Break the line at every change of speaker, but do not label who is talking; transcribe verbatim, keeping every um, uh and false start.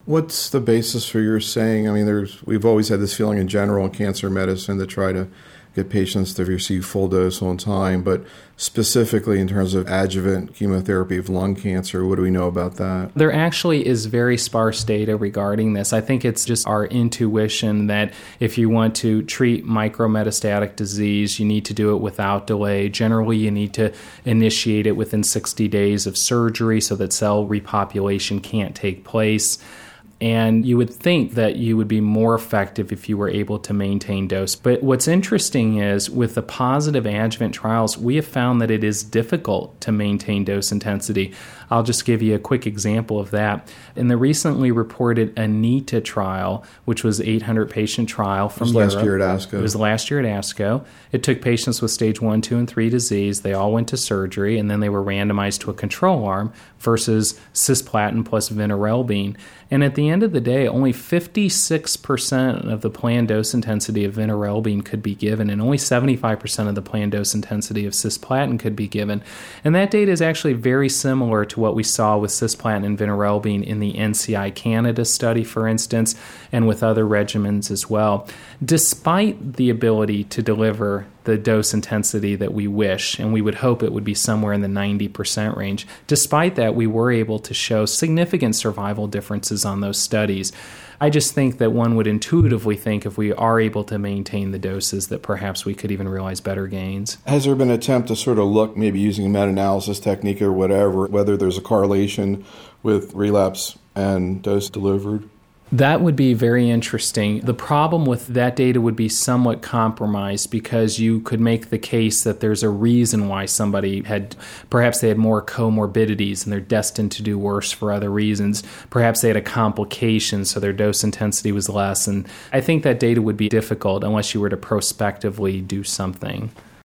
What's the basis for your saying? I mean, there's we've always had this feeling in general in cancer medicine to try to get patients to receive full dose on time, but specifically in terms of adjuvant chemotherapy of lung cancer, what do we know about that?
There actually is very sparse data regarding this. I think it's just our intuition that if you want to treat micrometastatic disease, you need to do it without delay. Generally, you need to initiate it within sixty days of surgery so that cell repopulation can't take place. And you would think that you would be more effective if you were able to maintain dose. But what's interesting is with the positive adjuvant trials, we have found that it is difficult to maintain dose intensity. I'll just give you a quick example of that. In the recently reported ANITA trial, which was an eight hundred patient trial from
It was
Europe.
last year at ASCO.
It was last year at ASCO. It took patients with stage one, two, and three disease. They all went to surgery, and then they were randomized to a control arm versus cisplatin plus vinorelbine. And at the end of the day, only fifty-six percent of the planned dose intensity of vinorelbine could be given, and only seventy-five percent of the planned dose intensity of cisplatin could be given. And that data is actually very similar to what we saw with cisplatin and vinorelbine in the N C I Canada study, for instance, and with other regimens as well. Despite the ability to deliver the dose intensity that we wish, and we would hope it would be somewhere in the ninety percent range. Despite that, we were able to show significant survival differences on those studies. I just think that one would intuitively think if we are able to maintain the doses that perhaps we could even realize better gains.
Has there been an attempt to sort of look, maybe using a meta-analysis technique or whatever, whether there's a correlation with relapse and dose delivered?
That would be very interesting. The problem with that data would be somewhat compromised because you could make the case that there's a reason why somebody had, perhaps they had more comorbidities and they're destined to do worse for other reasons. Perhaps they had a complication, so their dose intensity was less. And I think that data would be difficult unless you were to prospectively do something.